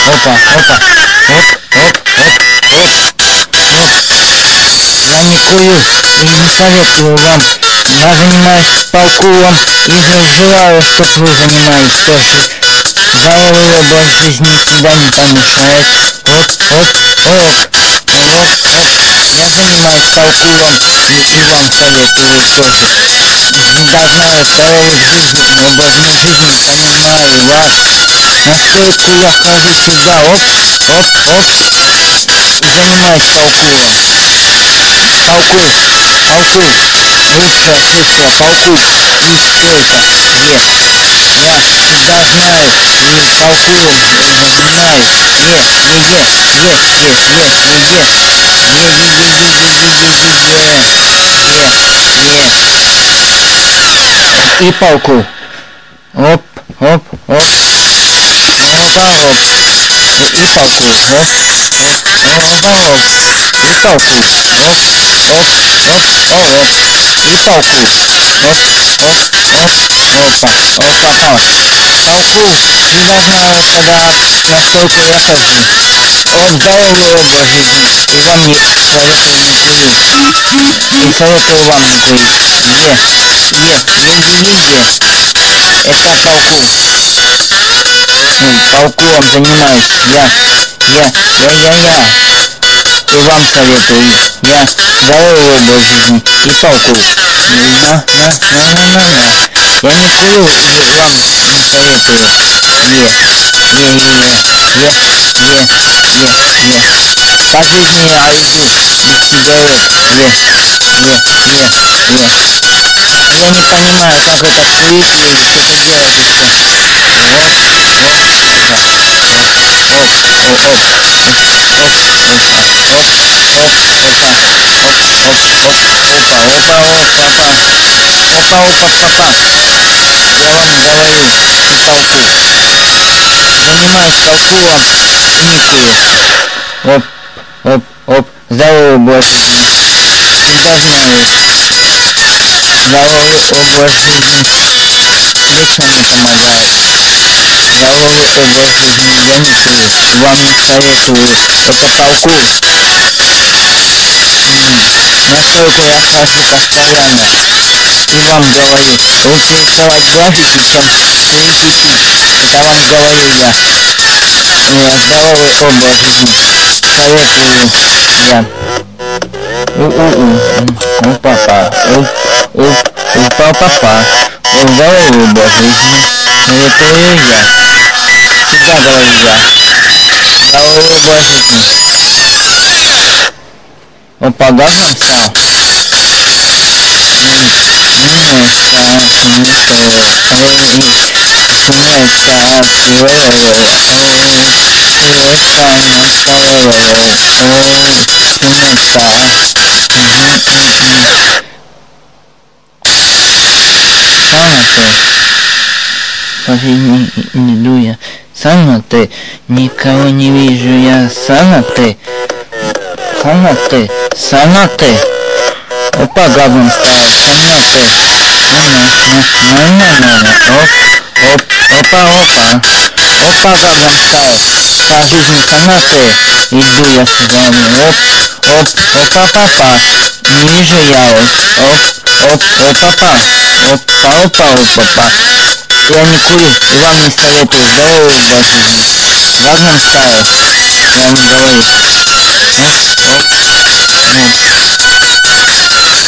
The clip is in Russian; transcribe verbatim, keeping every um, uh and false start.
опа, опа, оп, оп, оп, оп, оп. Я не курю и не советую вам. Я занимаюсь паркуром и желаю, чтоб вы занимались тоже. Здоровый образ жизни никогда не помешает. Оп, оп, оп, оп, оп. Я занимаюсь паркуром и, и вам советую тоже. Должна здоровый жизни, образной жизни, понимаю вас. На стойку я хожу сюда, оп, оп, оп. И занимаюсь паркуром. Паркур, паркур. Быстро, быстро, паркур. И стойка. Е. Я всегда знаю и паркуром занимаюсь. Е, е, е, е, е, е, е, е. Е, е, е, е, е, е, е, е, е. И паркур. Оп, оп, оп. Опа, оп. И паркур. Оп, оп, опа, оп. И паркур. Оп, оп, оп, оп. И паркур. Оп, оп, оп, опа, опа, пал. Паркур. Всегда знаю, когда настолько я хожу. О, здоровый образ жизни. И вам не советую не курить. И советую вам не курить. Е, е, е, е, е, е. Это паркур. Паркуром занимаюсь. Я, я, я, я, я. И вам советую. Я здоровый образ жизни и паркур. На, на, на, на, на, на. Я не курю и вам не советую. Е, е, е, е, е, е, е. По жизни я иду без сигарет. Е, е, е, е. Я не понимаю, как это курить или что-то делать еще. Вот, вот, опа, оп, оп, оп, оп, оп, опа, оп, оп, опа, оп, оп, оп, опа, опа, опа, опа, опа, опа, папа. Я вам говорю, и паркур. Занимаюсь паркуром и не курю. Оп, оп, оп, здоровый образ жизни. Всегда знаю. Здоровый образ жизни вечно мне помогает. Здоровый образ жизни я не курю. Вам не советую. Это паркур. Настолько я хожу постоянно. И вам говорю, лучше рисовать графики, чем курить и пить. Это вам говорю я. Я здоровый образ жизни. Советую я. У-у-у. У папа. У, у, у папа. Здоровый образ жизни. Советую я. Всегда говорю я. Здоровый образ жизни. Опа, газом стал. Не иду я санаты, никого не вижу я санаты, санаты, санаты. Опа, газом стал, санаты. Оп, оп, опа, опа. Опа, газом стал. По жизни санаты. Иду я с вами. Оп, оп, опа, папа. Не вижу я вас. Оп, оп, опа, папа. Опа, опа, опа. Я не курю и вам не советую. Здоровый образ жизни. Газом стал. Я вам говорю. Оп, оп, оп.